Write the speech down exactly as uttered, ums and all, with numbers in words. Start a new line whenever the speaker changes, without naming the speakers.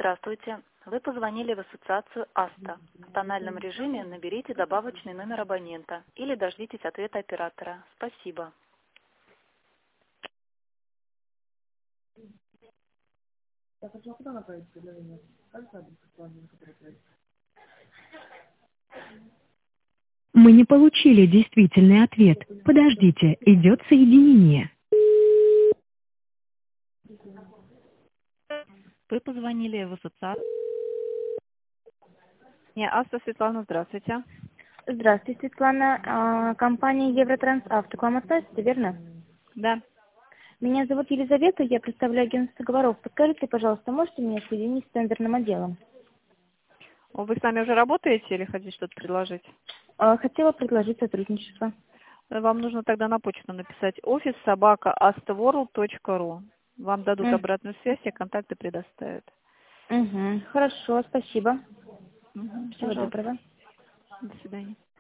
Здравствуйте. Вы позвонили в ассоциацию АСТА. В тональном режиме наберите добавочный номер абонента или дождитесь ответа оператора. Спасибо.
Я хочу куда направить предложение? Скажите адрес плана, на который отправить?
Мы не получили действительный ответ. Подождите, идет соединение.
Вы позвонили в ассоциацию.
Не, Аста Светлана, здравствуйте.
Здравствуйте, Светлана. А, Компания Евротрансавто к вам относится, верно?
Да.
Меня зовут Елизавета, я представляю агентство договоров. Подскажите, пожалуйста, можете меня соединить с тендерным отделом?
О, Вы с нами уже работаете или хотите что-то предложить?
А, Хотела предложить сотрудничество.
Вам нужно тогда на почту написать офис собака astaworld точка ру. Вам дадут
М,
обратную связь, и контакты предоставят.
Угу. Хорошо, спасибо.
Угу.
Всего
Пожалуйста.
доброго.
До свидания.